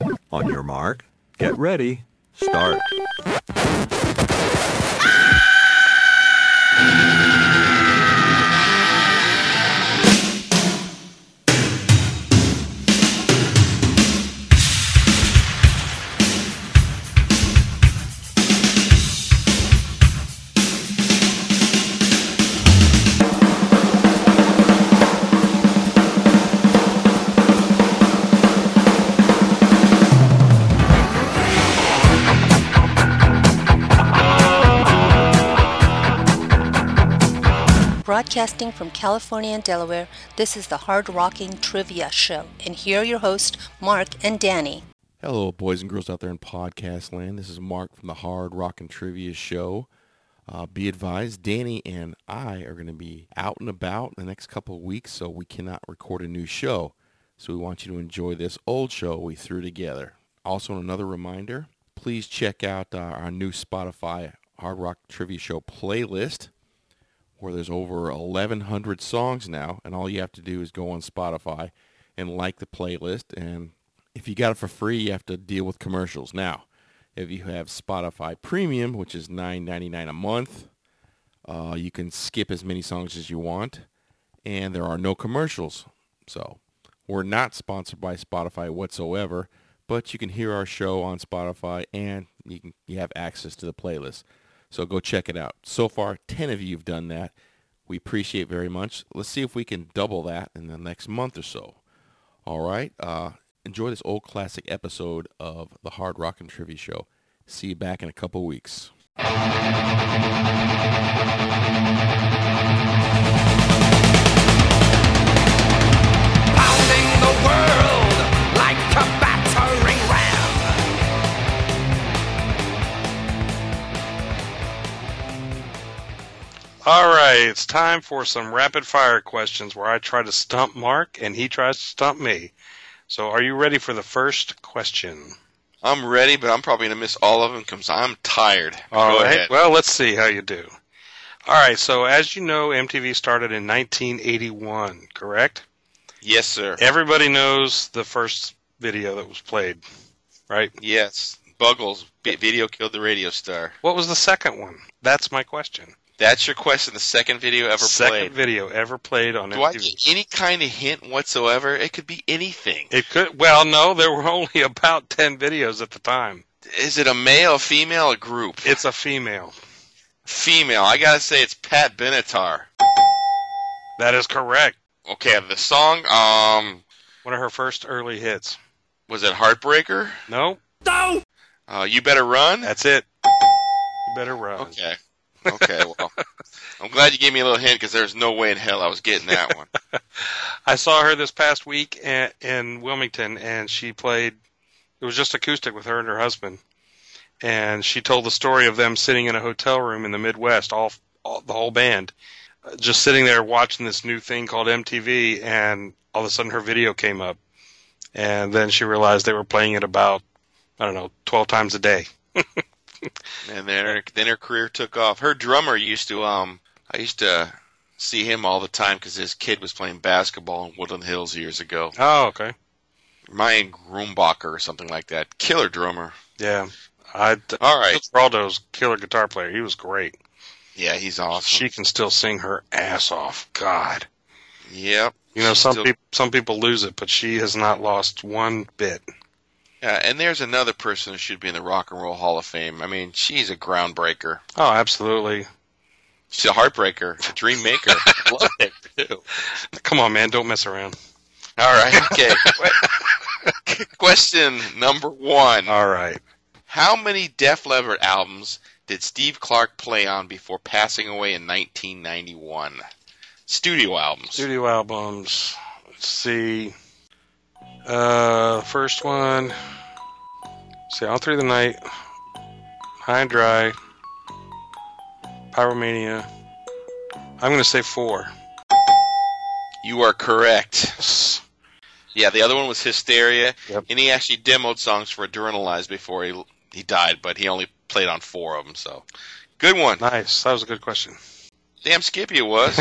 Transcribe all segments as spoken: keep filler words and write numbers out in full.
On your mark, get ready, start. Broadcasting from California and Delaware, this is the Hard Rocking Trivia Show. And here are your hosts, Mark and Danny. Hello, boys and girls out there in podcast land. This is Mark from the Hard Rockin' Trivia Show. Uh, be advised, Danny and I are going to be out and about in the next couple of weeks, so we cannot record a new show. So we want you to enjoy this old show we threw together. Also, another reminder, please check out uh, our new Spotify Hard Rock Trivia Show playlist, where there's over eleven hundred songs now, and all you have to do is go on Spotify and like the playlist. And if you got it for free, you have to deal with commercials. Now, if you have Spotify Premium, which is nine ninety-nine a month, uh, you can skip as many songs as you want, and there are no commercials. So we're not sponsored by Spotify whatsoever, but you can hear our show on Spotify, and you can you have access to the playlist. So go check it out. So far, ten of you have done that. We appreciate it very much. Let's see if we can double that in the next month or so. All right. Uh, enjoy this old classic episode of the Hard Rockin' Trivia Show. See you back in a couple weeks. Pounding the world like a battering ram. All right, it's time for some rapid-fire questions where I try to stump Mark and he tries to stump me. So are you ready for the first question? I'm ready, but I'm probably going to miss all of them because I'm tired. All Go right, ahead. well, let's see how you do. All right, so as you know, M T V started in nineteen eighty-one, correct? Yes, sir. Everybody knows the first video that was played, right? Yes. Buggles, B- video killed the radio star. What was the second one? That's my question. That's your question, the second video ever Second played. video ever played on Do M I T V. get any kind of hint whatsoever? It could be anything. It could. Well, no, there were only about ten videos at the time. Is it a male, a female, a group? It's a female. Female. I got to say it's Pat Benatar. That is correct. Okay, the song, um, One of her first early hits. was it Heartbreaker? No, Uh, You Better Run? that's it. You better run. Okay. Okay, well, I'm glad you gave me a little hint because there's no way in hell I was getting that one. I saw her this past week in, in Wilmington, and she played. It was just acoustic with her and her husband, and she told the story of them sitting in a hotel room in the Midwest, all, all the whole band, uh, just sitting there watching this new thing called M T V, and all of a sudden her video came up, and then she realized they were playing it about, I don't know, twelve times a day. And then her, then her career took off. Her drummer used to, um, I used to see him all the time because his kid was playing basketball in Woodland Hills years ago. Oh, okay. Ryan Grumbacher or something like that. Killer drummer. Yeah. I, All right. Geraldo's killer guitar player. He was great. Yeah, he's awesome. She can still sing her ass off. God. Yep. You know, She's some still- people some people lose it, but she has not lost one bit. Yeah, and there's another person who should be in the Rock and Roll Hall of Fame. I mean, she's a groundbreaker. Oh, absolutely. She's a heartbreaker, a dream maker. I love it, too. Come on, man. Don't mess around. All right, okay. Question number one. All right. How many Def Leppard albums did Steve Clark play on before passing away in nineteen ninety-one? Studio albums. Studio albums. Let's see. Uh, first one. Let's see, All Through the Night. High and Dry. Pyromania. I'm going to say four. You are correct. Yeah, the other one was Hysteria, Yep. and he actually demoed songs for Adrenalize before he he died, but he only played on four of them, so. Good one. Nice. That was a good question. Damn skippy it was.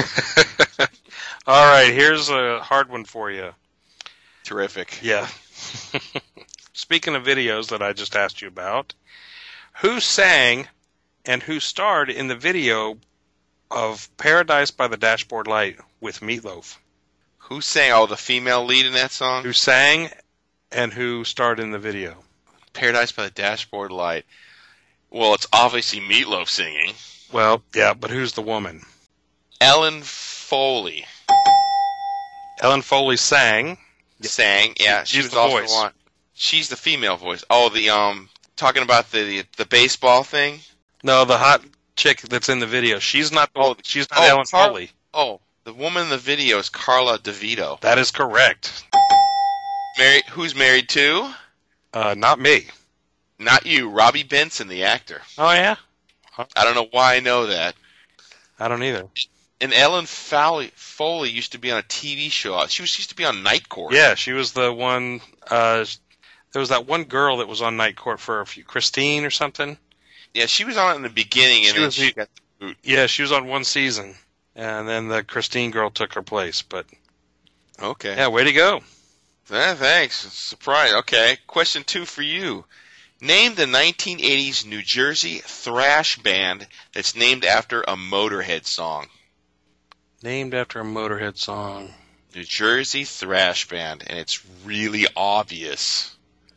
All right, here's a hard one for you. Terrific. Yeah. speaking of videos that I just asked you about, who sang and who starred in the video of Paradise by the Dashboard Light with Meatloaf? Who sang? Oh, the female lead in that song? Who sang and who starred in the video? Paradise by the Dashboard Light. Well, it's obviously Meatloaf singing. Well, yeah, but who's the woman? Ellen Foley. Ellen Foley sang. Sang, yeah. She She's was the also voice. on. She's the female voice. Oh, the um, talking about the the, the baseball thing. No, the hot chick that's in the video. She's not. Oh, she's not oh, Ellen Car- Foley. Oh, the woman in the video is Carla DeVito. That is correct. Married? Who's married to? Uh, not me. Not you, Robbie Benson, the actor. Oh yeah. I don't know why I know that. I don't either. And Ellen Foley, Foley used to be on a T V show. She was used to be on Night Court. Yeah, she was the one. Uh, there was that one girl that was on Night Court for a few, Christine or something. Yeah, she was on it in the beginning, and She then was she the- got the boot. Yeah, she was on one season, and then the Christine girl took her place. But Okay. yeah, way to go. Ah, thanks. Surprise. Okay. Question two for you. Name the nineteen eighties New Jersey thrash band that's named after a Motorhead song. Named after a Motorhead song. New Jersey thrash band, and it's really obvious.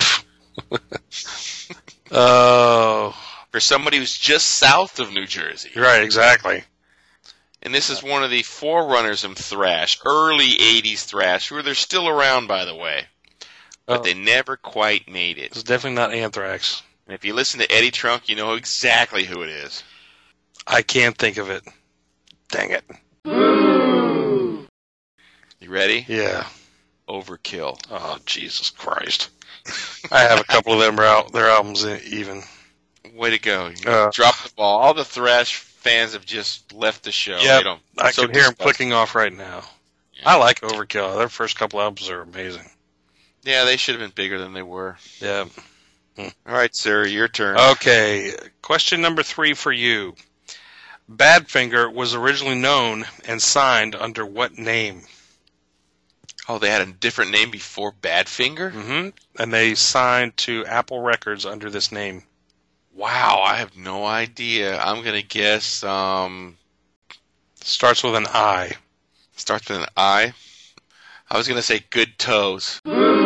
Oh, For somebody who's just south of New Jersey. right, exactly. And this is one of the forerunners of thrash, early eighties thrash, who are still around, by the way. But Oh. they never quite made it. It's definitely not Anthrax. And if you listen to Eddie Trunk, you know exactly who it is. I can't think of it. Dang it. You ready? Yeah. Overkill. Oh, Jesus Christ. I have a couple of them out, their albums in, even. Way to go. You Uh, dropped the ball. All the thrash fans have just left the show. Yeah, They don't, I so can hear them disgusting. clicking off right now. Yeah. I like Overkill. Their first couple albums are amazing. Yeah, they should have been bigger than they were. Yeah. All right, sir, your turn. Okay, question number three for you. Badfinger was originally known and signed under what name? Oh, they had a different name before Badfinger? Mm-hmm. And they signed to Apple Records under this name. Wow, I have no idea. I'm going to guess, um, Starts with an I. starts with an I. I was going to say Good Toes.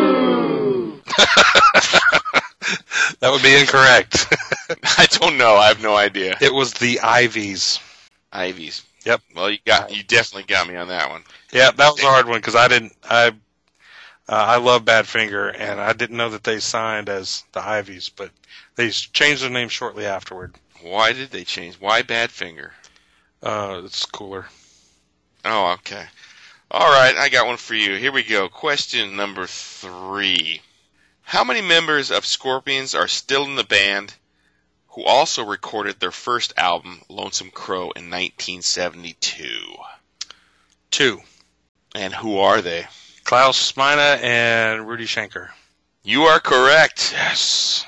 That would be incorrect. I don't know. I have no idea. It was the Ivies. Ivies. Yep. Well, you got you definitely got me on that one. Yeah, that was a hard one because I didn't. I uh, I love Badfinger, and I didn't know that they signed as the Ivies, but they changed their name shortly afterward. Why did they change? Why Badfinger? Uh, it's cooler. Oh, okay. All right, I got one for you. Here we go. Question number three. How many members of Scorpions are still in the band who also recorded their first album, Lonesome Crow, in nineteen seventy-two? Two. And who are they? Klaus Meine and Rudy Schenker. You are correct. Yes.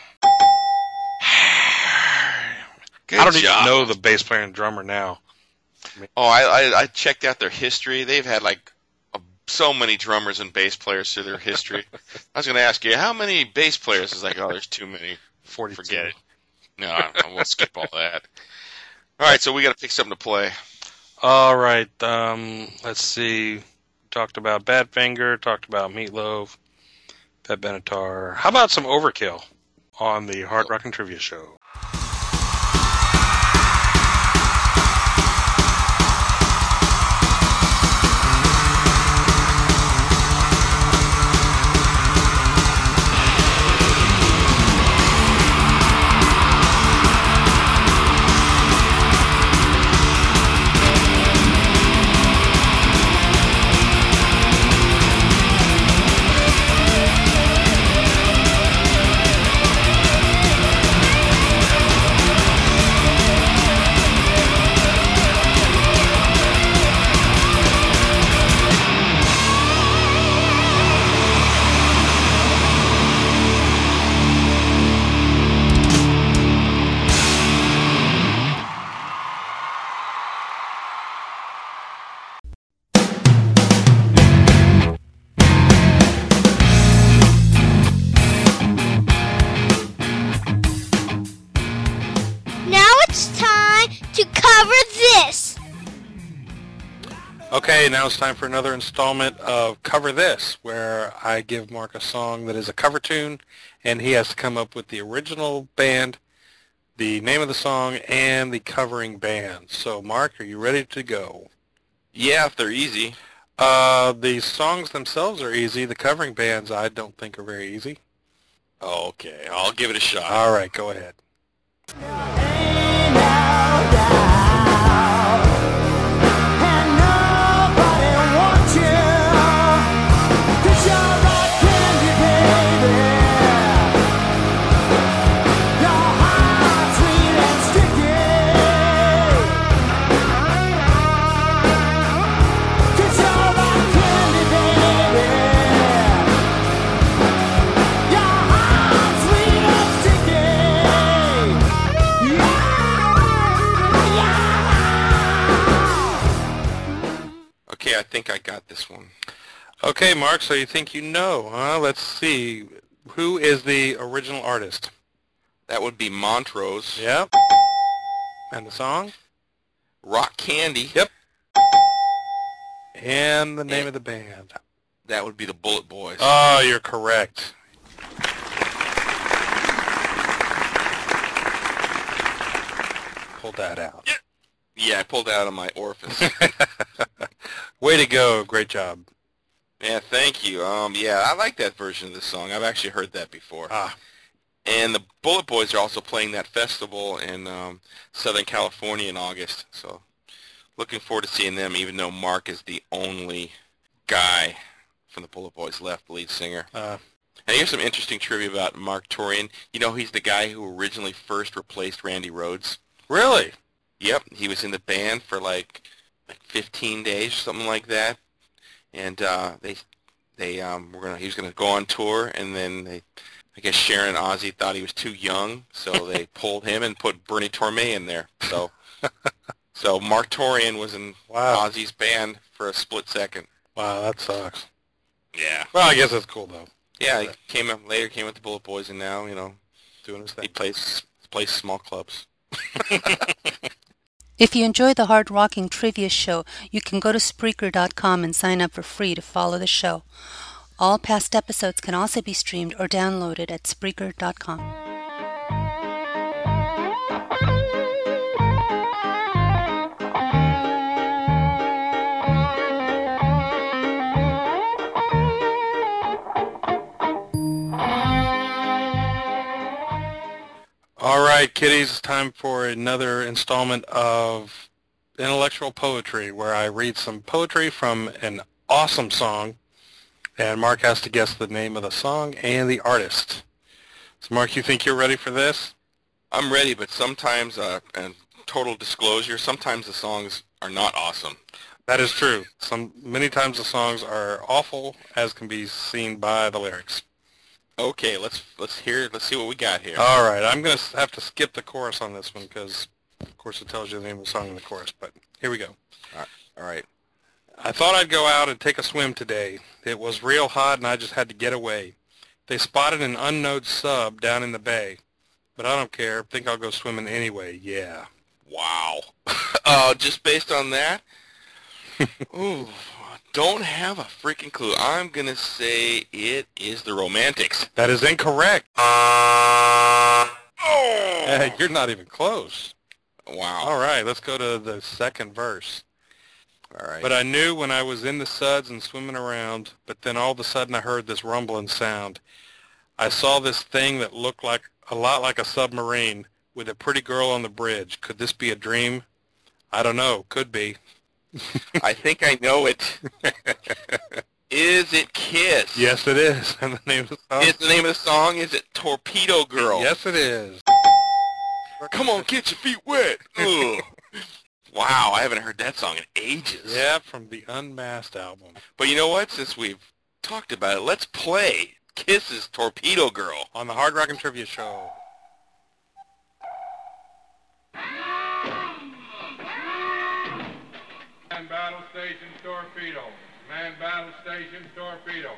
Good I don't job. even know the bass player and drummer now. Oh, I, I I checked out their history. They've had like a, so many drummers and bass players through their history. I was going to ask you, how many bass players? It's like, oh, there's too many. forty-two. Forget it. No, I don't know. We'll skip all that. All right, so we got to pick something to play. All right. Um, let's see. Talked about Badfinger. Talked about Meatloaf. Pat Benatar. How about some Overkill on the Hard Rock and Trivia Show? Okay, now it's time for another installment of Cover This, where I give Mark a song that is a cover tune, and he has to come up with the original band, the name of the song, and the covering band. So, Mark, are you ready to go? Yeah, if they're easy. Uh, the songs themselves are easy. The covering bands I don't think are very easy. Okay, I'll give it a shot. All right, go ahead. Okay, I think I got this one. Okay, Mark, so you think you know, huh? Let's see. Who is the original artist? That would be Montrose. Yep. And the song? Rock Candy. Yep. And the name And- of the band? That would be the Bullet Boys. Oh, you're correct. Pull that out. Yeah, I pulled it out of my orifice. Way to go. Great job. Yeah, thank you. Um, yeah, I like that version of the song. I've actually heard that before. Ah. And the Bullet Boys are also playing that festival in um, Southern California in August. So looking forward to seeing them, even though Mark is the only guy from the Bullet Boys left, lead singer. Uh, And here's some interesting trivia about Mark Torian. You know, he's the guy who originally first replaced Randy Rhoads. really? Yep, he was in the band for like like fifteen days, something like that. And uh, they they um were gonna he was gonna go on tour, and then they I guess Sharon and Ozzy thought he was too young, so they pulled him and put Bernie Torme in there. So so Mark Torian was in Wow. Ozzy's band for a split second. Wow, that sucks. Yeah. Well, I guess that's cool, though. Yeah, he came up later, came with the Bullet Boys, and now you know Doing his he thing. plays plays small clubs. If you enjoy the Hard Rocking Trivia Show, you can go to Spreaker dot com and sign up for free to follow the show. All past episodes can also be streamed or downloaded at Spreaker dot com. All right, kiddies, it's time for another installment of Intellectual Poetry, where I read some poetry from an awesome song, and Mark has to guess the name of the song and the artist. So, Mark, you think you're ready for this? I'm ready, but sometimes, uh, and total disclosure, sometimes the songs are not awesome. That is true. Some many times the songs are awful, as can be seen by the lyrics. Okay, let's let's hear let's see what we got here. All right, I'm going to have to skip the chorus on this one because, of course, it tells you the name of the song in the chorus, but here we go. All right. I thought I'd go out and take a swim today. It was real hot and I just had to get away. They spotted an unknown sub down in the bay, but I don't care. Think I'll go swimming anyway, yeah. Wow. uh, just based on that, ooh, don't have a freaking clue. I'm gonna say it is the Romantics. That is incorrect. Oh! Hey, you're not even close. Wow. All right, let's go to the second verse. All right. But I knew when I was in the suds and swimming around, but then all of a sudden I heard this rumbling sound. I saw this thing that looked like a lot like a submarine with a pretty girl on the bridge. Could this be a dream? I don't know. Could be. I think I know it. Is it Kiss? Yes, it is. And the name of the song? Is the name of the song? Is it Torpedo Girl? Yes, it is. Come on, get your feet wet. Ugh. Wow, I haven't heard that song in ages. Yeah, from the Unmasked album. But you know what? Since we've talked about it, let's play Kiss's Torpedo Girl. On the Hard Rockin' Trivia Show. Man Battle Station Torpedo. Man Battle Station Torpedo.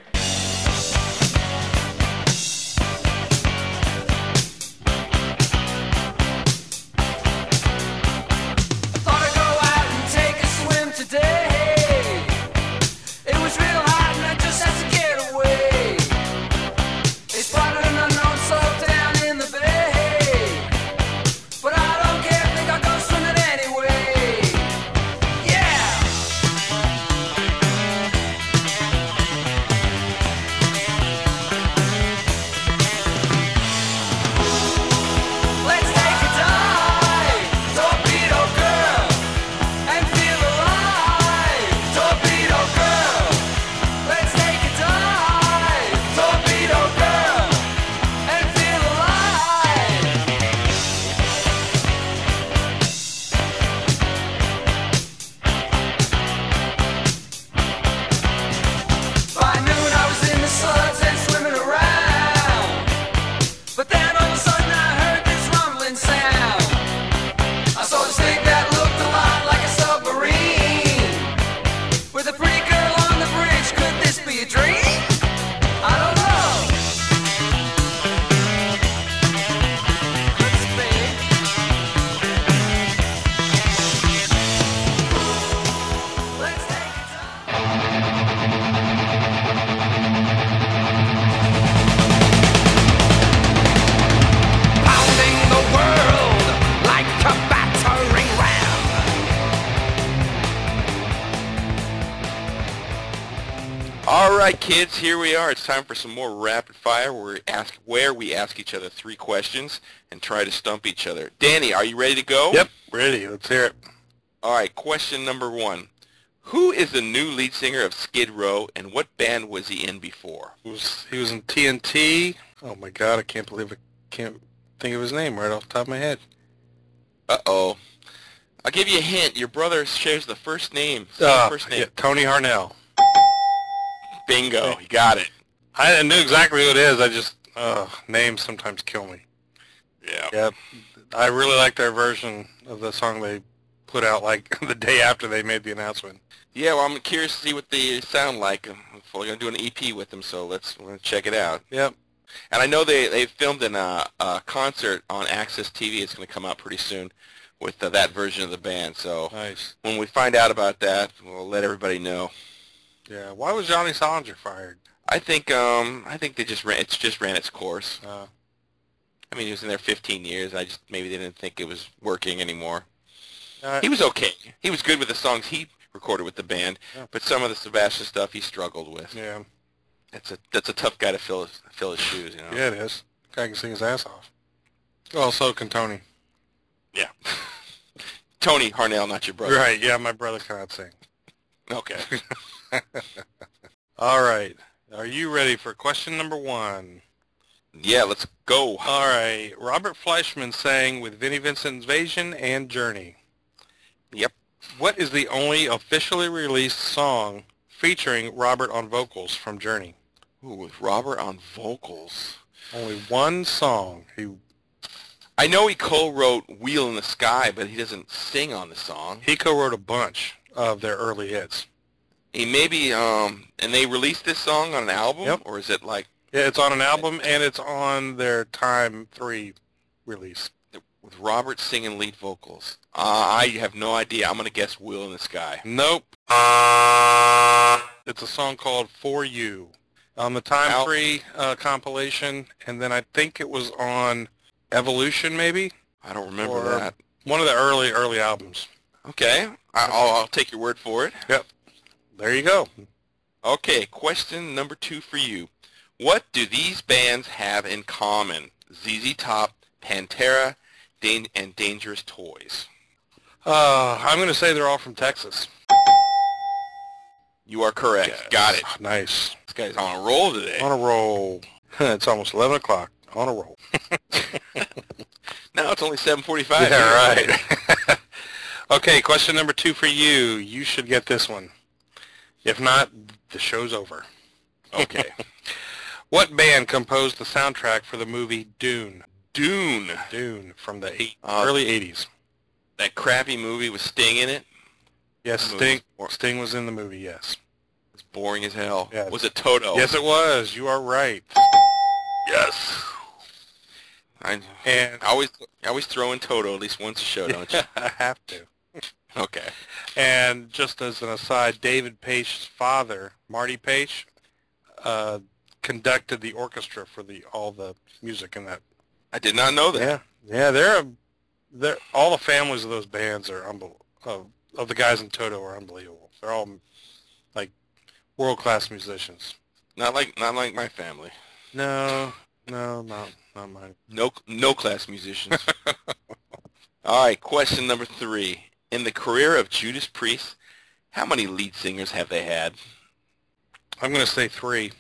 Thought I'd go out and take a swim today. right, kids, here we are. It's time for some more rapid fire where we ask, where we ask each other three questions and try to stump each other. Danny, are you ready to go? Yep, ready. Let's hear it. All right, question number one. Who is the new lead singer of Skid Row, and what band was he in before? He was, he was in T N T. Oh, my God, I can't believe I can't think of his name right off the top of my head. Uh-oh. I'll give you a hint. Your brother shares the first name. Uh, first name. yeah, Tony Harnell. Bingo. You got it. I knew exactly who it is. I just, uh, names sometimes kill me. Yeah. Yep. I really like their version of the song they put out, like, the day after they made the announcement. Yeah, well, I'm curious to see what they sound like. We're going to do an E P with them, so let's, let's check it out. Yep. And I know they, they filmed in a, a concert on Access T V. It's going to come out pretty soon with uh, that version of the band. So Nice. when we find out about that, we'll let everybody know. Yeah. Why was Johnny Solinger fired? I think um I think they just ran it's just ran its course. Uh, I mean, he was in there fifteen years. I just maybe they didn't think it was working anymore. uh, He was okay. He was good with the songs he recorded with the band, Yeah. but some of the Sebastian stuff he struggled with. yeah. That's a that's a tough guy to fill his fill his shoes, you know. Yeah, it is. Guy can sing his ass off. Well, so can Tony. Yeah. Tony Harnell, not your brother. Right. Yeah, my brother cannot sing. Okay. All right. Are you ready for question number one? Yeah, let's go. All right. Robert Fleischman sang with Vinnie Vincent Invasion and Journey. Yep. What is the only officially released song featuring Robert on vocals from Journey? Ooh, with Robert on vocals. Only one song. He I know he co-wrote Wheel in the Sky, but he doesn't sing on the song. he co-wrote a bunch of their early hits. He maybe, um, and they released this song on an album? Yep. Or is it like Yeah, it's on an album and it's on their Time three release. with Robert singing lead vocals? Uh, I have no idea. I'm going to guess Wheel in the Sky. Nope. It's a song called For You on the Time Al- three uh, compilation, and then I think it was on Evolution, maybe? I don't remember Or- that. One of the early, early albums. Okay. I, I'll, I'll take your word for it. Yep. There you go. Okay, question number two for you. What do these bands have in common? Z Z Top, Pantera, Dan- and Dangerous Toys. Uh, I'm going to say they're all from Texas. You are correct. Yes. Got it. Nice. This guy's on a roll today. On a roll. It's almost eleven o'clock. On a roll. Now it's only seven forty-five. Yeah, right. Okay, question number two for you. You should get this one. If not, the show's over. Okay. What band composed the soundtrack for the movie Dune? Dune. Dune from the eight, Uh, early eighties. That crappy movie with Sting in it. Yes, that Sting. movie's bor- Sting was in the movie. Yes. It's boring as hell. Yeah. Was it Toto? Yes, it was. You are right. Yes. I, And I always I always throw in Toto at least once a show, don't you? I have to. Okay. And just as an aside, David Page's father, Marty Page, uh, conducted the orchestra for the all the music in that. I did not know that. Yeah, yeah, they're a, they're all the families of those bands are unbel- of of the guys in Toto are unbelievable. They're all like world class musicians. Not like not like my family. No, no, not not mine. No no class musicians. All right, question number three. In the career of Judas Priest, how many lead singers have they had? I'm going to say three.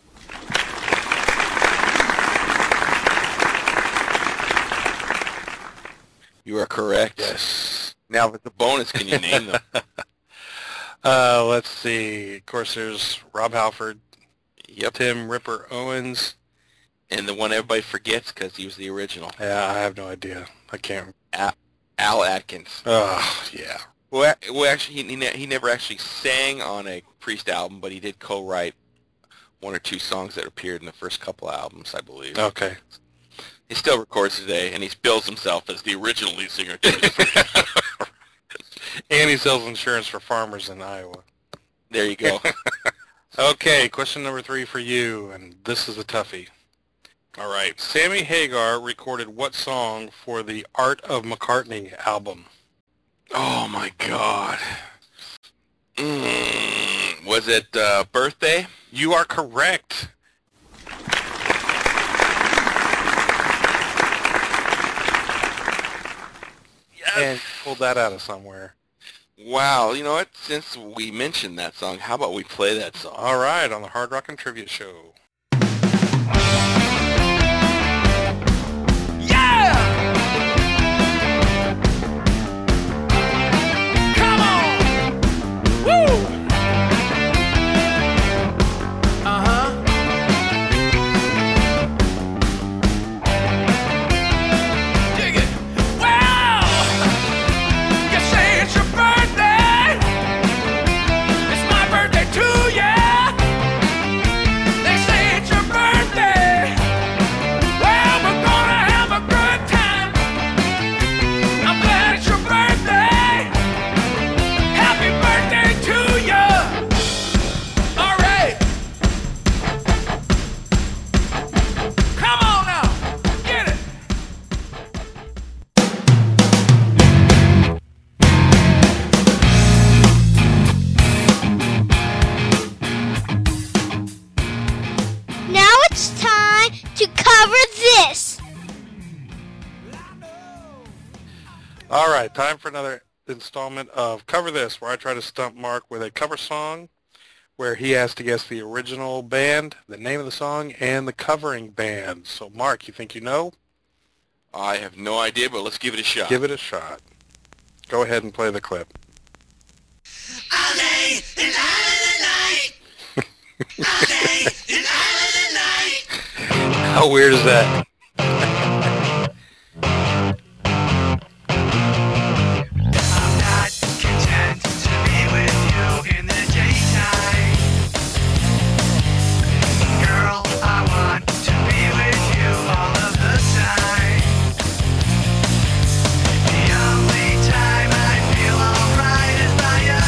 You are correct. Yes. Now, with the bonus, can you name them? Uh, let's see. Of course, there's Rob Halford, Yep. Tim Ripper Owens. And the one everybody forgets because he was the original. Yeah, I have no idea. I can't. Al Atkins. Oh, yeah. Well, a- well actually, he, he ne- he never actually sang on a Priest album, but he did co-write one or two songs that appeared in the first couple of albums, I believe. Okay. He still records today, and he bills himself as the original lead singer. of Judas Priest. And he sells insurance for farmers in Iowa. There you go. Okay, question number three for you, and this is a toughie. All right. Sammy Hagar recorded what song for the Art of McCartney album? Oh, my God. Mm, Was it uh, Birthday? You are correct. Yes. And pulled that out of somewhere. Wow, you know what? Since we mentioned that song, how about we play that song? All right, on the Hard Rock and Trivia Show. Yeah! Come on! Woo! Uh-huh. Dig it! Well, you say it's your birthday. It's my birthday too, yeah. They say it's your birthday. Well, we're gonna have a good time. I'm glad it's your birthday. Happy birthday to you. All right. Come on now. Get it. Now it's time to cover this. All right, time for another installment of Cover This, where I try to stump Mark with a cover song where he has to guess the original band, the name of the song, and the covering band. So, Mark, you think you know? I have no idea, but let's give it a shot. Give it a shot. Go ahead and play the clip. How weird is that? I'm not content to be with you in the daytime. Girl, I want to be with you all of the time. The only time I feel alright is by your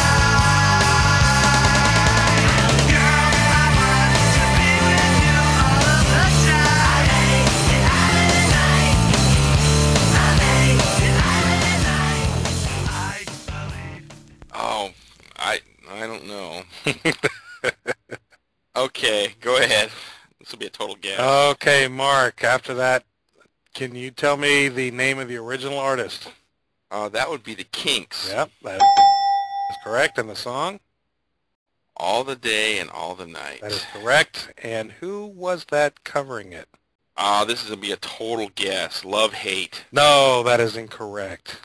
side. Girl, I want to be with you all of the time. I believe. Oh, I I don't know. Okay, go ahead. This will be a total guess. Okay, Mark, after that, can you tell me the name of the original artist? Uh, that would be the Kinks. Yep, that is correct. And the song? All the day and all the night. That is correct. And who was that covering it? Uh, this is going to be a total guess. Love, Hate. No, that is incorrect.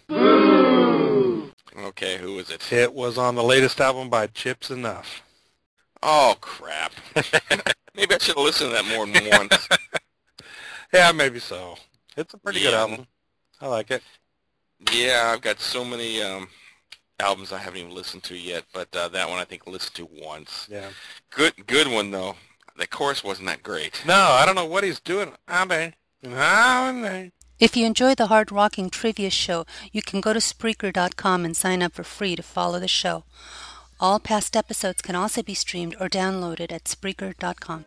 Okay, who is it? It was on the latest album by Chips Enough. Oh, crap. Maybe I should have listened to that more than once. Yeah, maybe so. It's a pretty good Yeah. album. I like it. Yeah, I've got so many um, albums I haven't even listened to yet, but uh, that one I think I listened to once. Yeah. Good good one, though. The chorus wasn't that great. No, I don't know what he's doing. I mean, I mean. If you enjoy the Hard Rocking Trivia Show, you can go to Spreaker dot com and sign up for free to follow the show. All past episodes can also be streamed or downloaded at Spreaker dot com.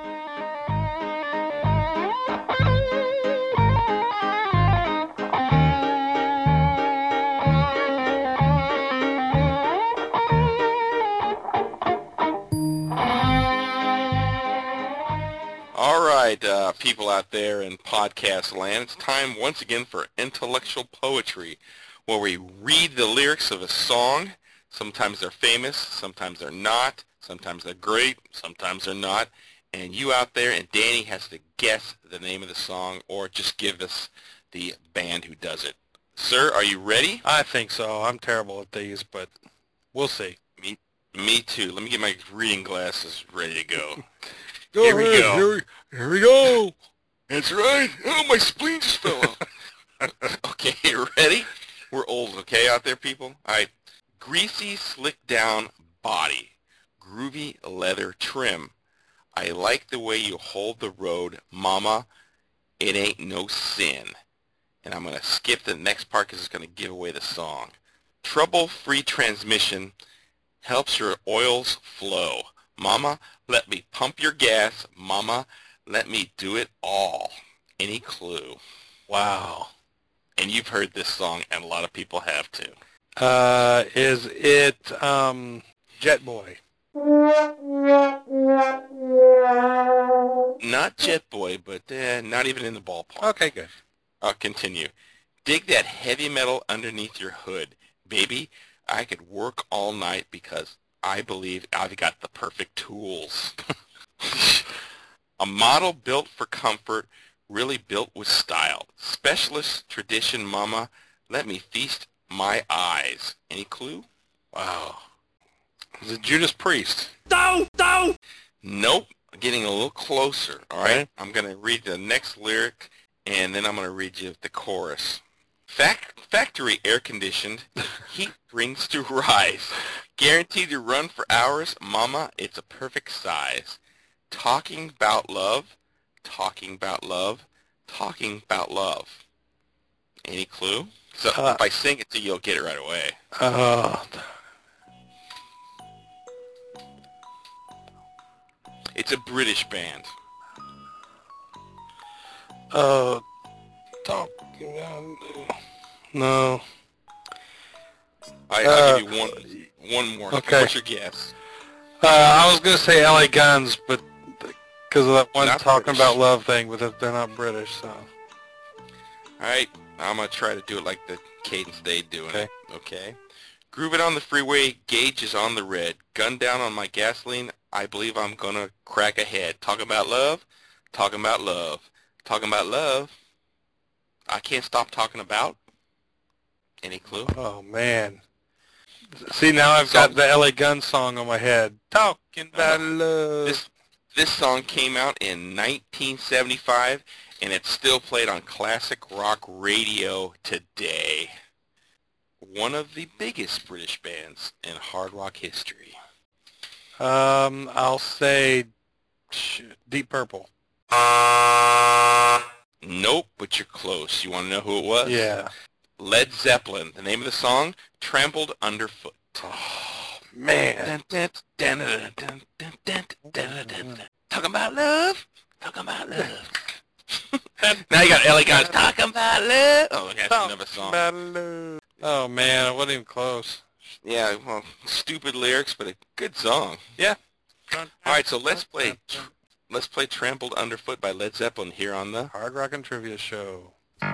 All right, uh, people out there in podcast land, it's time once again for intellectual poetry, where we read the lyrics of a song. Sometimes they're famous, sometimes they're not, sometimes they're great, sometimes they're not. And you out there, and Danny has to guess the name of the song or just give us the band who does it. Sir, are you ready? I think so. I'm terrible at these, but we'll see. Me, me too. Let me get my reading glasses ready to go. Go Here we ahead. go. Here, we- here we go. That's right. Oh, my spleen just fell out. Okay, you ready? We're old, okay, out there, people? All right. Greasy, slick down body. Groovy leather trim. I like the way you hold the road, mama. It ain't no sin. And I'm going to skip the next part because it's going to give away the song. Trouble-free transmission helps your oils flow. Mama, let me pump your gas. Mama, let me do it all. Any clue? Wow. And you've heard this song, and a lot of people have too. Uh, is it um, Jet Boy? Not Jet Boy, but uh, not even in the ballpark. Okay, good. I'll continue. Dig that heavy metal underneath your hood. Baby, I could work all night because I believe I've got the perfect tools. A model built for comfort, really built with style. Specialist tradition, mama, let me feast my eyes. Any clue? Wow. Is it Judas Priest? No, no! Nope. Getting a little closer, all right? Okay. I'm going to read the next lyric, and then I'm going to read you the chorus. Fac- factory air-conditioned, heat brings to rise. Guaranteed to run for hours, mama, it's a perfect size. Talking about love, talking about love, talking about love. Any clue? So Uh, if I sing it to you, you'll get it right away. Oh, It's a British band. oh, talk. No. I, Uh, I'll give you one, one more. okay. What's your guess? Uh, I was gonna say L A Guns, but because of that one Not talking British. about love thing, but they're not British, so. All right, I'm going to try to do it like the cadence they doing Okay. it. Okay. Groove it on the freeway, gauge is on the red. Gun down on my gasoline, I believe I'm going to crack ahead. Talking about love, talking about love, talking about love. I can't stop talking about. Any clue? Oh man. See, now I've got the L A Guns song on my head. Talking about love. This this song came out in nineteen seventy-five, and it's still played on classic rock radio today. One of the biggest British bands in hard rock history. Um, I'll say sh- Deep Purple. Nope, but you're close. You want to know who it was? Yeah. Led Zeppelin. The name of the song, Trampled Underfoot. Oh, man. Dun, dun, dun, dun, dun, dun, dun, dun, dun, dun. Talking about love. Talking about love. Now you got L A Guns. Talking about love. Oh, that's another song. About love. Oh man, I wasn't even close. Yeah, well, stupid lyrics, but a good song. Yeah. All right, so let's play. Let's play "Trampled Underfoot" by Led Zeppelin here on the Hard Rock and Trivia Show.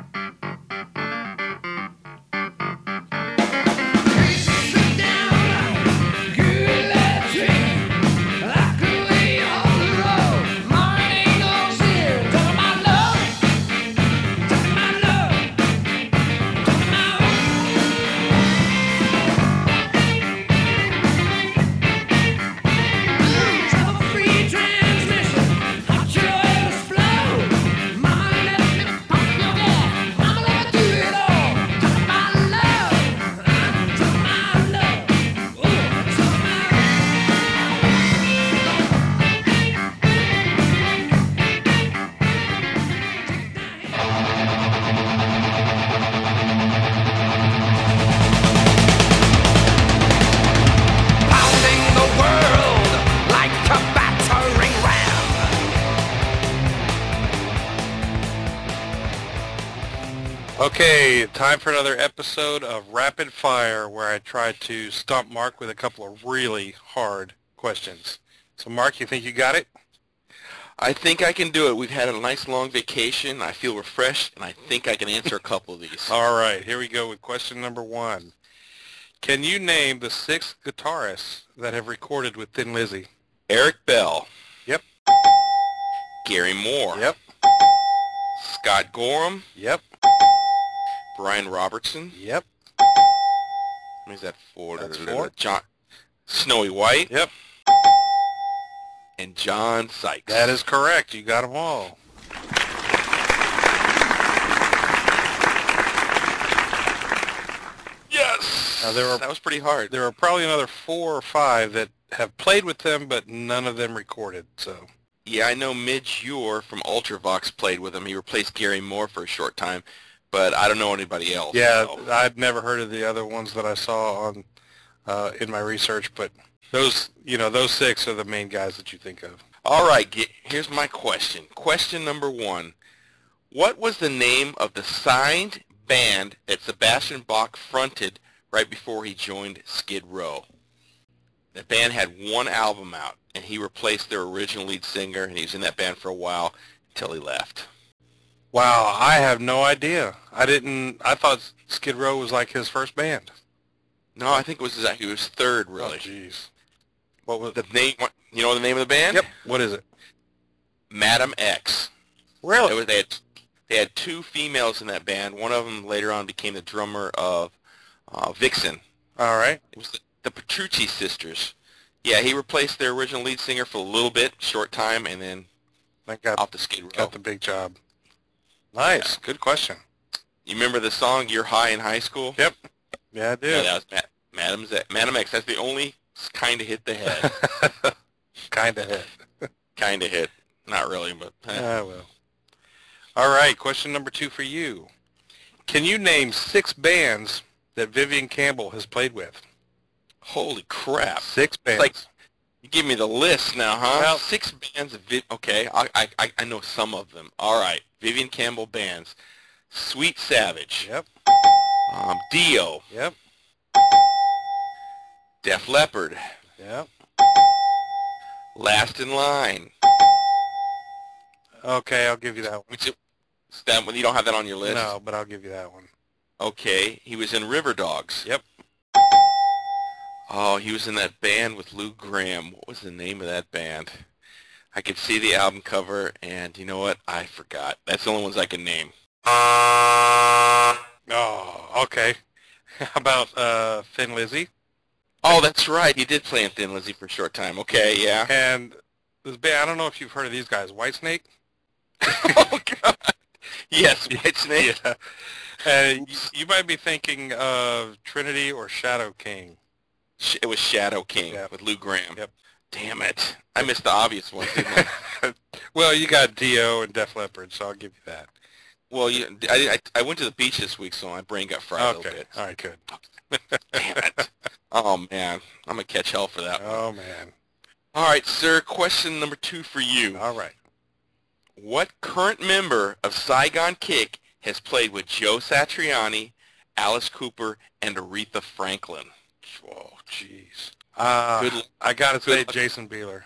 Okay, time for another episode of Rapid Fire, where I try to stump Mark with a couple of really hard questions. So, Mark, you think you got it? I think I can do it. We've had a nice long vacation. I feel refreshed, and I think I can answer a couple of these. All right, here we go with question number one. Can you name the six guitarists that have recorded with Thin Lizzy? Eric Bell. Yep. Gary Moore. Yep. Scott Gorham. Yep. Brian Robertson. Yep. What is that for? That's four. John Snowy White. Yep. And John Sykes. That is correct. You got them all. Yes. Now, there were that was pretty hard. there are probably another four or five that have played with them, but none of them recorded. So. Yeah, I know Midge Ure from Ultravox played with him. He replaced Gary Moore for a short time, but I don't know anybody else. Yeah, so. I'd never heard of the other ones that I saw on uh, in my research, but those, you know, those six are the main guys that you think of. All right, get, here's my question. Question number one. What was the name of the signed band that Sebastian Bach fronted right before he joined Skid Row? The band had one album out, and he replaced their original lead singer, and he was in that band for a while until he left. Wow, I have no idea. I didn't. I thought Skid Row was like his first band. No, I think it was exactly his third, really. Oh, jeez. What was The name? You know the name of the band? Yep. What is it? Madam X. Really? It was, they had they had two females in that band. One of them later on became the drummer of uh, Vixen. All right. It was the, the Petrucci sisters. Yeah, he replaced their original lead singer for a little bit, short time, and then I got off the Skid Row. got the big job. Nice. Yeah. Good question. You remember the song "You're High in High School"? Yep. Yeah, I do. Yeah, that was Ma- Madam Z- Madam X. That's the only kind of hit the head. kind of hit. kind of hit. Not really, but eh. I will. All right. Question number two for you. Can you name six bands that Vivian Campbell has played with? Holy crap! Six bands. Like, you give me the list now, huh? Well- Six bands of Vi- okay, I, I I I know some of them. All right, Vivian Campbell bands: Sweet Savage, Yep. um, Dio, Yep. Def Leppard, Yep. Last in Line. Okay, I'll give you that one. Which is that one? You don't have that on your list? No, but I'll give you that one. Okay, he was in River Dogs. Yep. Oh, he was in that band with Lou Gramm. What was the name of that band? I could see the album cover, and you know what? I forgot. That's the only ones I can name. Oh, okay. How about uh, Thin Lizzy? Oh, that's right. He did play in Thin Lizzy for a short time. Okay, yeah. And this band, I don't know if you've heard of these guys, Whitesnake? Oh, God. Yes, Whitesnake. Yeah. And you, you might be thinking of Trinity or Shadow King. Sh- It was Shadow King Yep. with Lou Gramm. Yep. Damn it. I missed the obvious one, didn't I? Well, you got Dio and Def Leppard, so I'll give you that. Well, you, I, I, I went to the beach this week, so my brain got fried a little Okay. bit. All right, good. Damn it. Oh, man. I'm going to catch hell for that one. Oh, man. All right, sir. Question number two for you. All right. What current member of Saigon Kick has played with Joe Satriani, Alice Cooper, and Aretha Franklin? Oh, jeez. Uh, Good l- I got to say luck. Jason Bieler.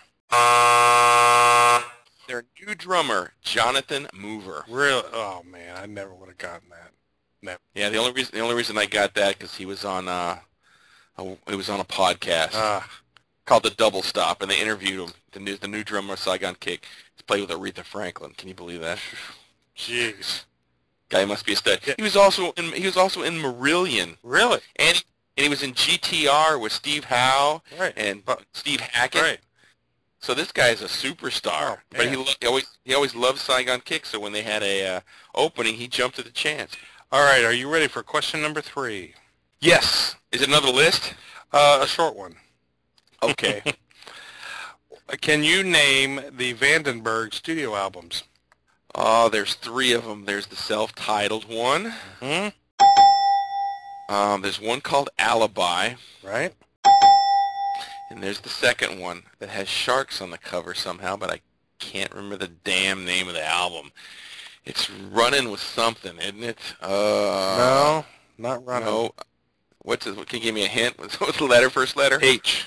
Their new drummer, Jonathan Mover. Really? Oh, man, I never would have gotten that. Never. Yeah, the only reason the only reason I got that because he was on uh, a, it was on a podcast Ah, called The Double Stop, and they interviewed him. The new the new drummer of Saigon Kick. He's played with Aretha Franklin. Can you believe that? jeez. Guy must be a stud. Yeah. He was also in he was also in Marillion, Really? and he, and he was in G T R with Steve Howe Right. and Steve Hackett. Right. So this guy is a superstar. Oh, but he, man. lo- he always he always loved Saigon Kick. So when they had a uh, opening, he jumped at the chance. All right, are you ready for question number three? Yes. Is it another list? Uh, a short one. Okay. Can you name the Vandenberg studio albums? Oh, there's three of them. There's the self-titled one. Hmm? Um, there's one called Alibi, Right? and there's the second one that has sharks on the cover somehow, but I can't remember the damn name of the album. It's running with something, isn't it? Uh, no, not running. No. What's it? Can you give me a hint? What's what's the letter? First letter? H.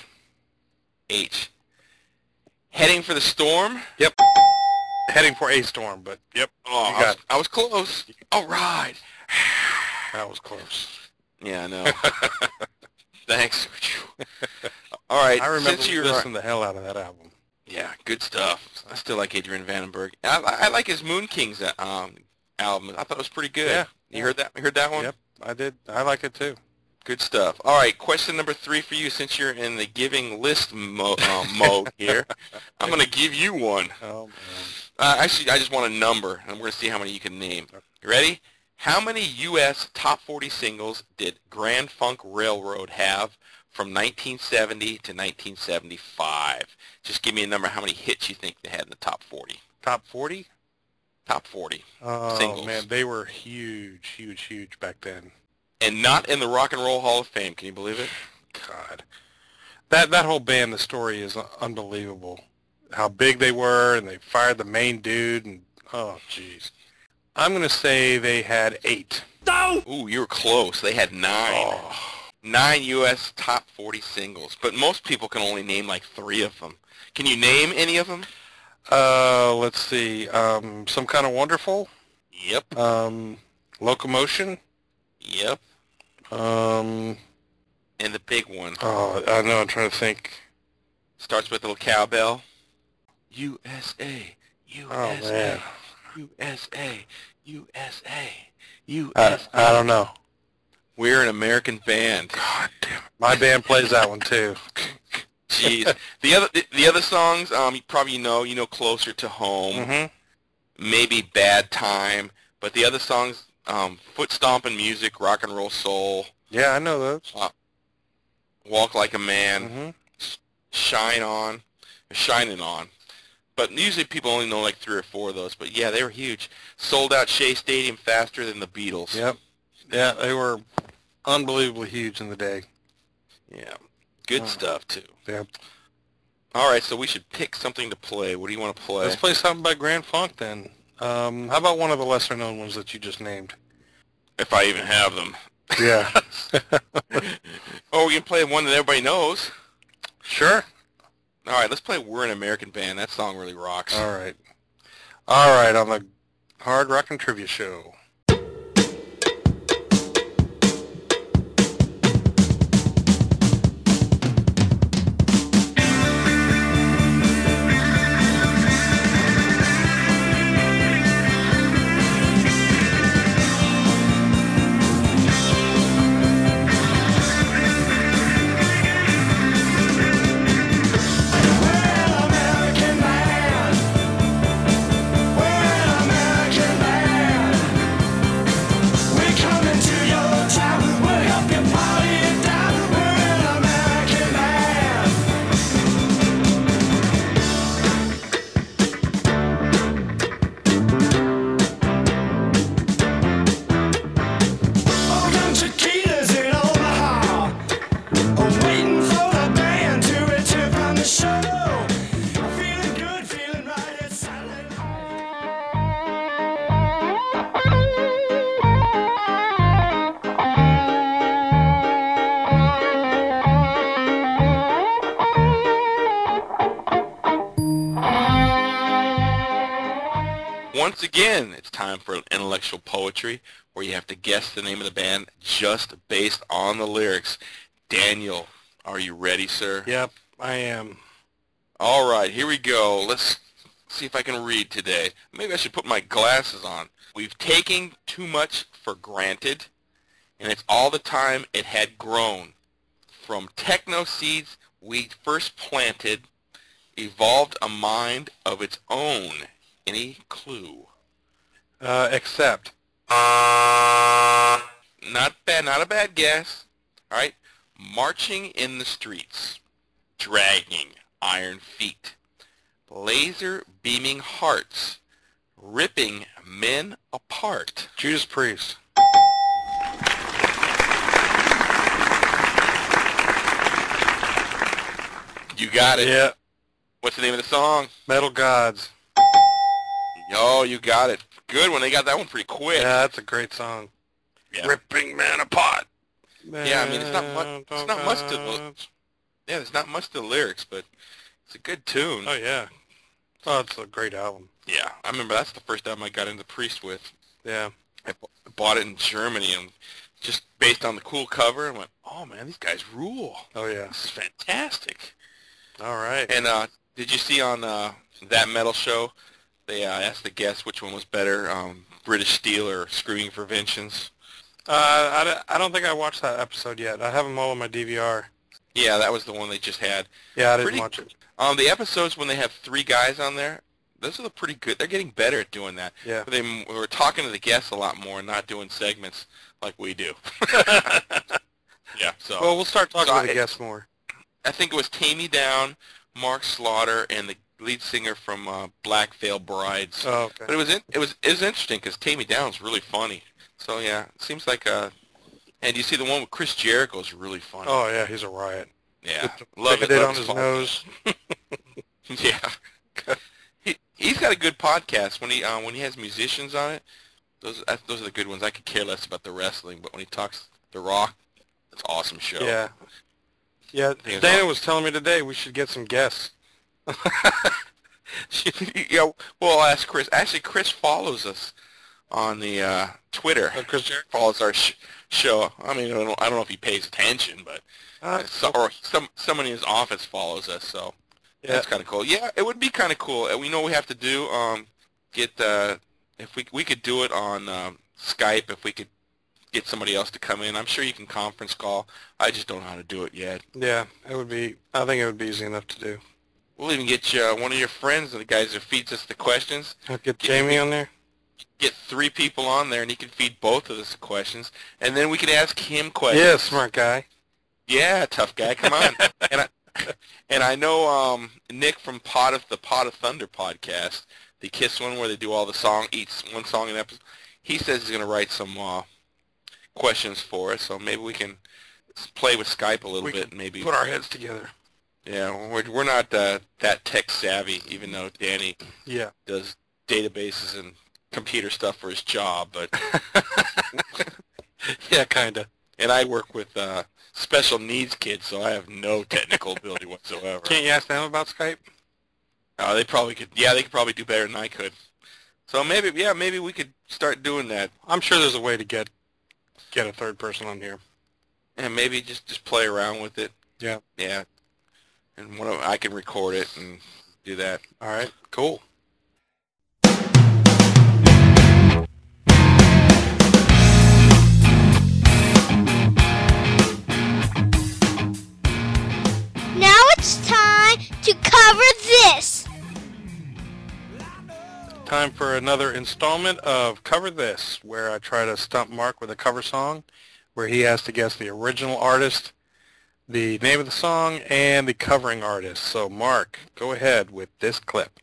H. Heading for the Storm? Yep. Heading for a storm, but yep. Oh, You I, got was, I was close. All right. That was close. Yeah, I know. Thanks. All right. I remember since you're, listening the hell out of that album. yeah, good stuff. I still like Adrian Vandenberg. I, I like his Moon Kings uh, um, album. I thought it was pretty good. Yeah. You heard that? You heard that one? Yep, I did. I like it too. Good stuff. All right, question number three for you. Since you're in the giving list mo- uh, mode here, I'm going to give you one. Oh, man. Uh, actually, I just want a number, and we're going to see how many you can name. You ready? How many U S top forty singles did Grand Funk Railroad have from nineteen seventy to nineteen seventy-five? Just give me a number how many hits you think they had in the top forty. Top forty? Top forty. Oh, Singles. man, they were huge, huge, huge back then. And not in the Rock and Roll Hall of Fame. Can you believe it? God. That that whole band, the story is unbelievable. How big they were, and they fired the main dude, and oh, jeez. I'm going to say they had eight. Ooh, you were close. They had nine. Oh, Nine U S top forty singles, but most people can only name like three of them. Can you name any of them? Uh, let's see. Um, Some Kind of Wonderful. Yep. Um, Locomotion. Yep. Um, And the big one oh, I know. I'm trying to think. starts with a little cowbell. U S A, U Oh S A, man, U S A, U S A, I, U S A. I don't know. We're an American band. God damn it. My band plays that one too. Jeez. The other the, the other songs, um, you probably know, you know, Closer to Home, Mm-hmm. maybe Bad Time, but the other songs, um, Foot Stomping Music, Rock and Roll Soul, Yeah, I know those. Walk Like a Man, Mm-hmm. Shine On, Shining On. But usually people only know like three or four of those. But yeah, they were huge. Sold out Shea Stadium faster than the Beatles. Yep. Yeah, they were unbelievably huge in the day. Yeah. Good Oh. stuff, too. Yep. All right, so we should pick something to play. What do you want to play? Let's play something by Grand Funk then. Um, how about one of the lesser-known ones that you just named? If I even have them. Yeah. Oh, we can play one that everybody knows. Sure. All right, let's play We're an American Band. That song really rocks. All right. All right, on the Hard Rockin' Trivia Show. Once again, it's time for intellectual poetry, where you have to guess the name of the band just based on the lyrics. Daniel, are you ready, sir? Yep, I am. All right, here we go. Let's see if I can read today. Maybe I should put my glasses on. We've taken too much for granted, and it's all the time it had grown. From techno seeds we first planted, evolved a mind of its own. Any clue? Uh, except. Not bad, not a bad guess. All right. Marching in the streets, dragging iron feet, laser beaming hearts, ripping men apart. Judas Priest. You got it. Yeah. What's the name of the song? Metal Gods. Oh, you got it. Good one. They got that one pretty quick. Yeah, that's a great song. Yeah. Ripping man apart. Yeah, I mean, it's not much. It's not much to the. Yeah, there's not much to the lyrics, but it's a good tune. Oh yeah. Oh, it's a great album. Yeah, I remember that's the first album I got into Priest with. Yeah. I b- bought it in Germany, and just based on the cool cover, I went, "Oh man, these guys rule! Oh yeah. This is fantastic." All right. And uh, did you see on uh, that metal show? They uh, asked the guests which one was better, um, British Steel or Screaming for Vengeance. Uh, I, d- I don't think I watched that episode yet. I have them all on my D V R. Yeah, that was the one they just had. Yeah, I didn't Pretty- watch it. Um, the episodes when they have three guys on there, those are the pretty good. They're getting better at doing that. Yeah. They m- were talking to the guests a lot more and not doing segments like we do. Yeah, so Well, we'll start talking So to the I- guests more. I think it was Tammy Down, Mark Slaughter, and the lead singer from uh, Black Veil Brides. Oh, okay. But it was in, it was it was interesting because Tammy Down's really funny. So yeah, it seems like uh, and you see the one with Chris Jericho is really funny. Oh yeah, he's a riot. yeah, With the love it. Vicodin Love on his podcast. nose. Yeah, he he's got a good podcast when he uh, when he has musicians on it. Those uh, those are the good ones. I could care less about the wrestling, but when he talks the rock, It's an awesome show. Yeah. Yeah, think it's Dana awesome. was telling me today we should get some guests. She, yeah, well, I'll ask Chris. Actually, Chris follows us on the uh, Twitter. Uh, Chris Jarrett? Follows our sh- show. I mean, I don't, I don't know if he pays attention, but Uh, so, or some someone in his office follows us. So Yeah. that's kind of cool. Yeah, it would be kind of cool. And we know we have to do um get uh if we we could do it on um, Skype if we could get somebody else to come in. I'm sure you can conference call. I just don't know how to do it yet. Yeah, it would be. I think it would be easy enough to do. We'll even get you uh, one of your friends, the guys who feeds us the questions. I'll get Jamie on there. Get three people on there, and he can feed both of us the questions, and then we can ask him questions. Yeah, smart guy. Yeah, tough guy. Come on. and I and I know um, Nick from Pot of the Pot of Thunder podcast, the Kiss one where they do all the song, each one song an episode. He says he's going to write some uh, questions for us, so maybe we can play with Skype a little We bit. can Maybe Put our heads together. Yeah, we're we're not uh, that tech savvy, even though Danny Yeah. does databases and computer stuff for his job, but Yeah, kind of. and I work with uh, special needs kids, so I have no technical ability whatsoever. Can't you ask them about Skype? Uh, they probably could. Yeah, they could probably do better than I could. So maybe, yeah, maybe we could start doing that, I'm sure there's a way to get get a third person on here. and maybe just just play around with it. Yeah. Yeah, and one of I can record it and do that. All right. Cool. Now it's time to cover this. Time for another installment of Cover This, where I try to stump Mark with a cover song, where he has to guess the original artist, the name of the song, and the covering artist. So, Mark, go ahead with this clip.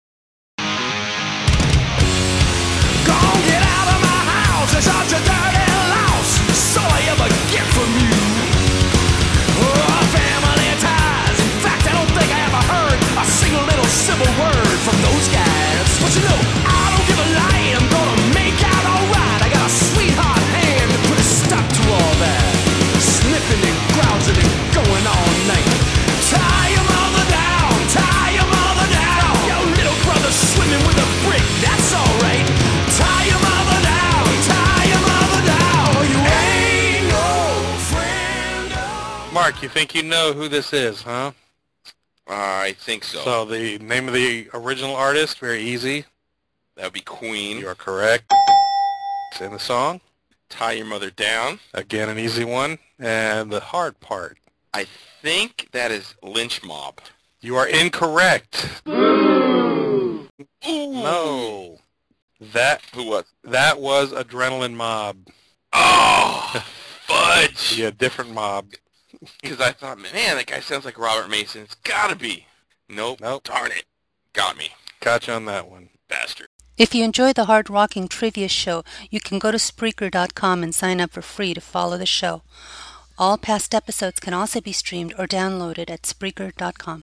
Gone, get out of my house. It's such a dirty louse. That's all I ever get from you. Oh, family ties. In fact, I don't think I ever heard a single little civil word from those guys. But you know, I don't give a light. I'm gonna make out alright. I got a sweetheart hand to put a stop to all that sniffing and grousing and going all night. Tie your mother down. Tie your mother down. Your little brother's swimming with a brick. That's all right. Tie your mother down, tie your mother down. You ain't no friend of... Mark, you think you know who this is, huh? Uh, I think so. So, the name of the original artist, very easy. That would be Queen. You are correct. It's in the song. Tie Your Mother Down. Again, an easy one. And the hard part. I think that is Lynch Mob. You are incorrect. Ooh. No. That Who was? that was Adrenaline Mob. Oh, fudge. Yeah, different mob. Because I thought, man, that guy sounds like Robert Mason. It's gotta be. Nope. Nope. Darn it. Got me. Got you on that one. Bastard. If you enjoy the Hard Rocking Trivia Show, you can go to Spreaker dot com and sign up for free to follow the show. All past episodes can also be streamed or downloaded at Spreaker dot com.